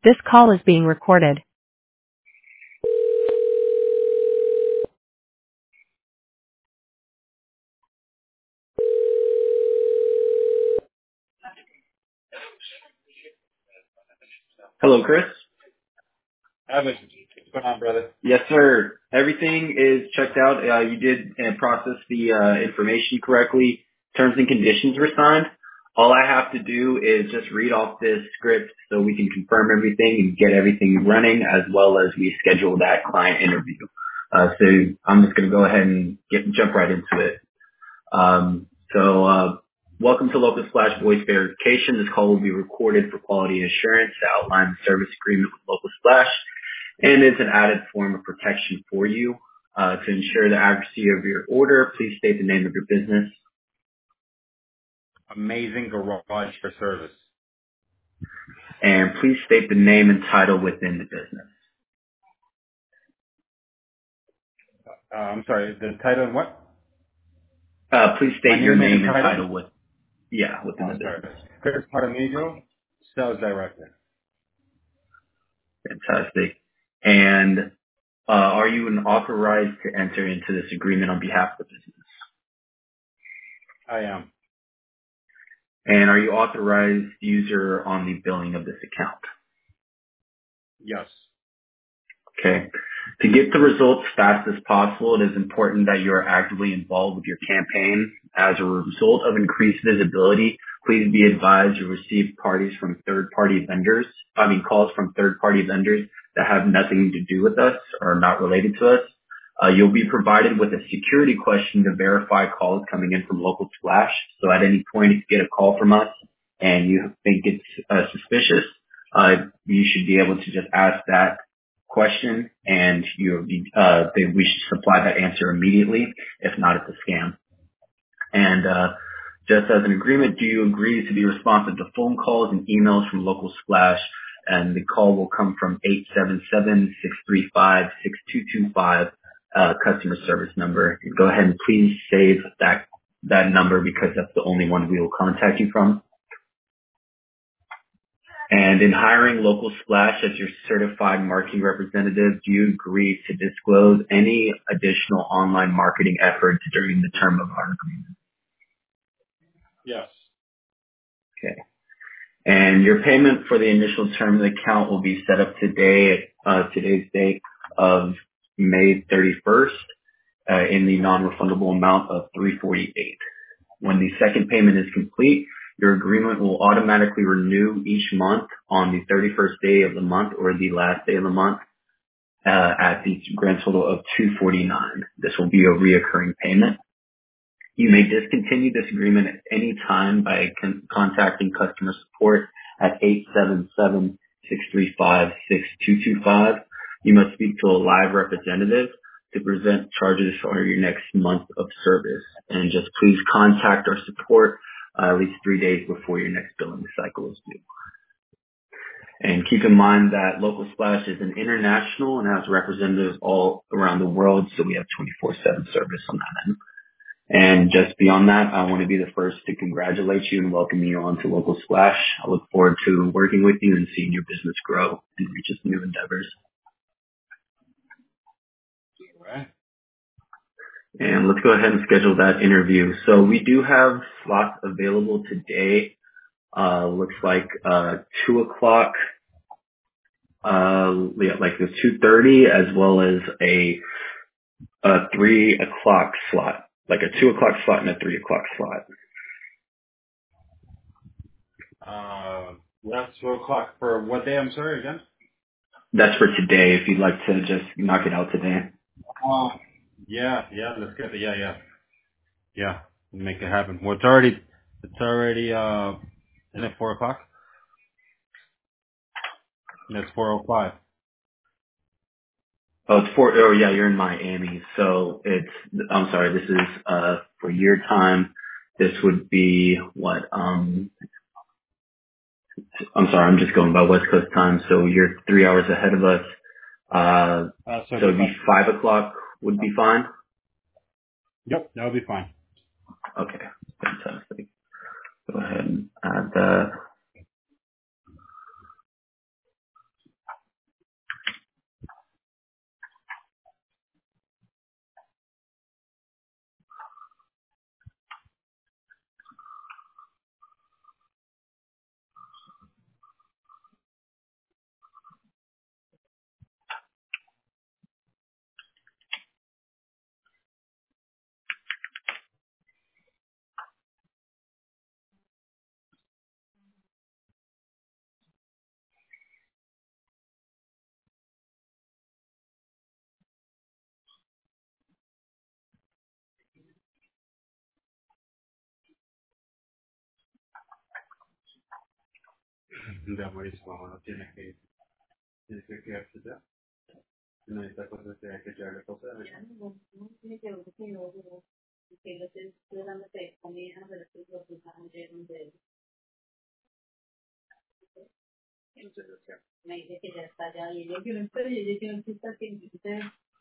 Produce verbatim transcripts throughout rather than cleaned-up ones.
This call is being recorded. Hello, Chris. Evan, what's going on, brother? Yes, sir. Everything is checked out. Uh, you did uh, process the uh, information correctly. Terms and conditions were signed. All I have to do is just read off this script so we can confirm everything and get everything running, as well as we schedule that client interview. Uh, so I'm just going to go ahead and get jump right into it. Um, so uh, welcome to Local Splash Voice Verification. This call will be recorded for quality assurance to outline the service agreement with Local Splash, and it's an added form of protection for you. Uh, to ensure the accuracy of your order, please state the name of your business. Amazing Garage for Service. And please state the name and title within the business. Uh, I'm sorry, the title and what? Uh, please My state your name and name the and title? title with, yeah, within Oh, the sorry. business. Chris Paramigo, Sales Director. Fantastic. And uh, are you an authorized to enter into this agreement on behalf of the business? I am. And are you authorized user on the billing of this account? Yes. Okay. To get the results fast as possible, it is important that you are actively involved with your campaign. As a result of increased visibility, please be advised you receive parties from third-party vendors, I mean calls from third-party vendors that have nothing to do with us or are not related to us. Uh, you'll be provided with a security question to verify calls coming in from Local Splash. So at any point, if you get a call from us and you think it's uh, suspicious, uh, you should be able to just ask that question, and you uh, they, we should supply that answer immediately. If not, it's a scam. And uh, just as an agreement, do you agree to be responsive to phone calls and emails from Local Splash? And the call will come from eight seven seven, six three five, six two two five, uh, customer service number. Go ahead and please save that that number because that's the only one we will contact you from. And in hiring Local Splash as your certified marketing representative, do you agree to disclose any additional online marketing efforts during the term of our agreement? Yes. Okay. And your payment for the initial term of the account will be set up today, uh, today's date of May thirty-first, uh, in the non-refundable amount of three hundred forty-eight dollars. When the second payment is complete, your agreement will automatically renew each month on the thirty-first day of the month or the last day of the month uh, at the grand total of two hundred forty-nine dollars. This will be a reoccurring payment. You may discontinue this agreement at any time by con- contacting customer support at eight seven seven, six three five, six two two five. You must speak to a live representative to present charges for your next month of service. And just please contact our support uh, at least three days before your next billing cycle is due. And keep in mind that Local Splash is an international and has representatives all around the world, so we have twenty-four seven service on that end. And just beyond that, I want to be the first to congratulate you and welcome you on to Local Splash. I look forward to working with you and seeing your business grow and reach its new endeavors. All right. And let's go ahead and schedule that interview. So we do have slots available today. Uh, looks like uh, two o'clock, uh, yeah, like the two thirty, as well as a, a three o'clock slot, like a two o'clock slot and a three o'clock slot. Uh, that's two o'clock for what day? I'm sorry, again? That's for today. If you'd like to just knock it out today. Uh, yeah, yeah, let's get it. Yeah, yeah. Yeah, make it happen. Well, it's already, it's already, uh, isn't it four o'clock? It's four oh five. Oh, it's four. Oh, yeah, you're in Miami. So it's, I'm sorry, this is, uh, for your time. This would be what, um, I'm sorry, I'm just going by West Coast time. So you're three hours ahead of us. Uh, Uh, so so it'll it'd be be fine. five o'clock would be fine. Yep, that'll be fine. Okay. Fantastic. Go ahead and add that. Ya, buenísimo, bueno, tiene que, tiene que quedarse ya. No necesita cosas, tiene que llevarle cosas. Ya, no, no tiene que ver que yo, que yo estoy dándote comida, pero estoy preocupada de donde. Me dice que ya está allá y yo que no estoy, y yo que no estoy, que usted.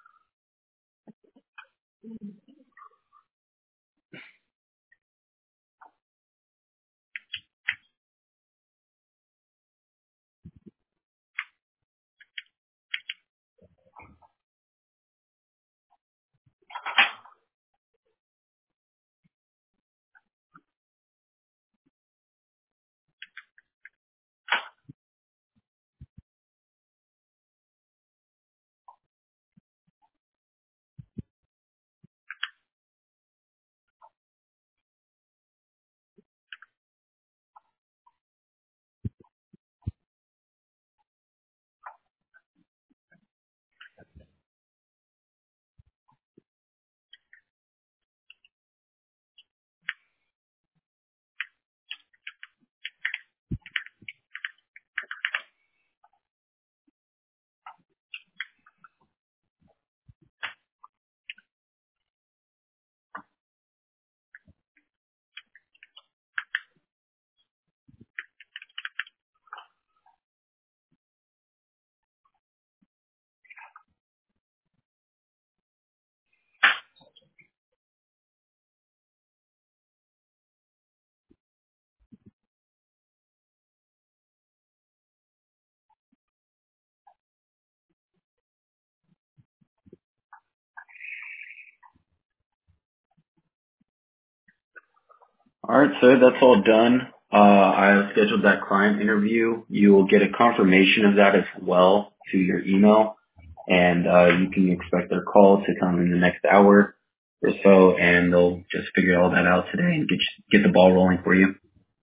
All right, sir, that's all done. Uh, I have scheduled that client interview. You will get a confirmation of that as well to your email, and uh, you can expect their call to come in the next hour or so, and they'll just figure all that out today and get get the ball rolling for you.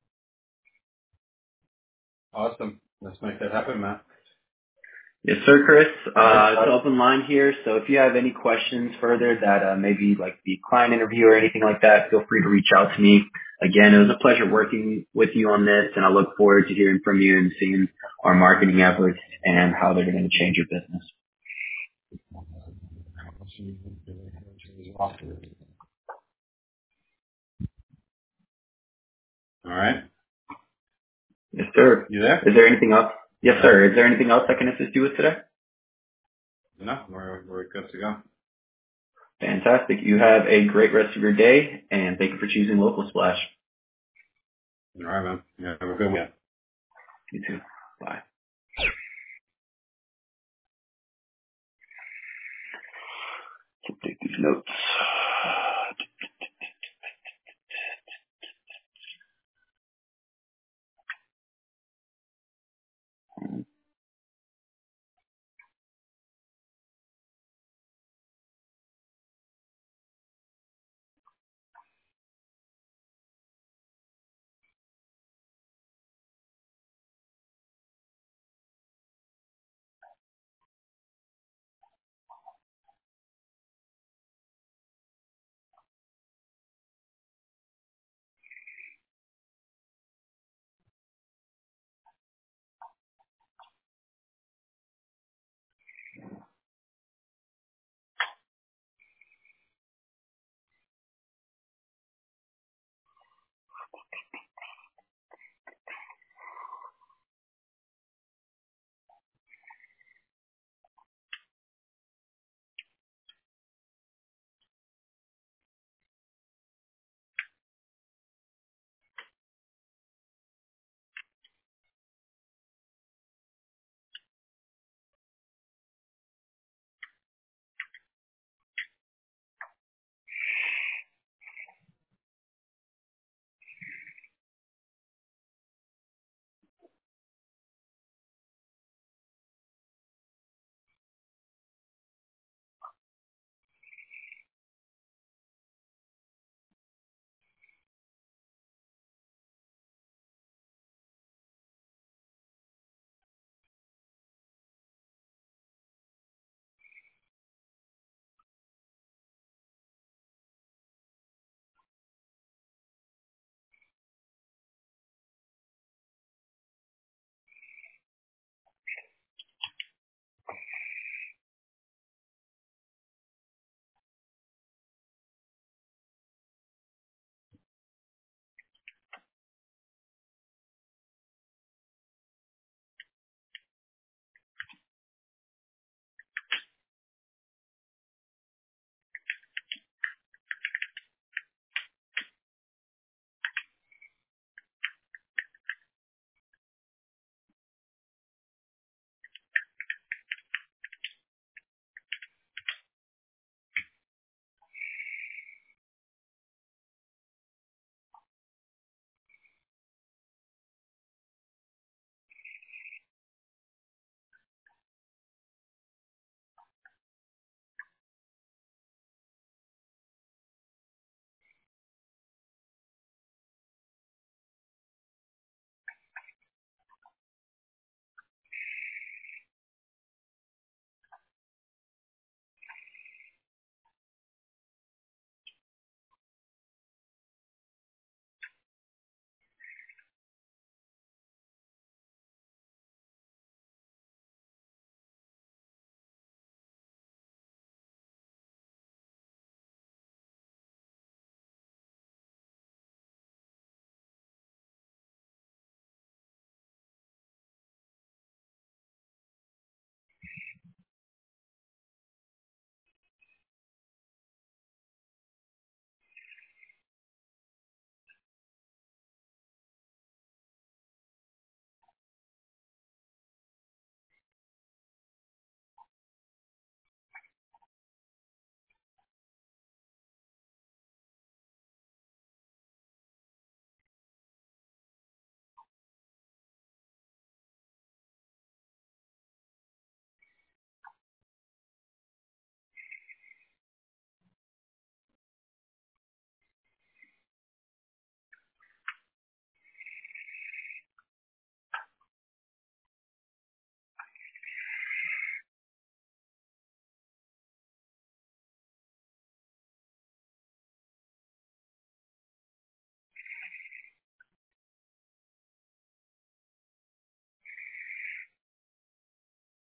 Awesome. Let's make that happen, Matt. Yes, sir, Chris. Uh, it's an open line here, so if you have any questions further that uh, maybe like the client interview or anything like that, feel free to reach out to me. Again, it was a pleasure working with you on this, and I look forward to hearing from you and seeing our marketing efforts and how they're going to change your business. All right. Yes, sir. You there? Is there anything else? Yes, sir. Is there anything else I can assist you with today? No, we're, we're good to go. Fantastic. You have a great rest of your day, and thank you for choosing Local Splash. All right, man. Yeah, have a good one. You too. Bye. Take these notes.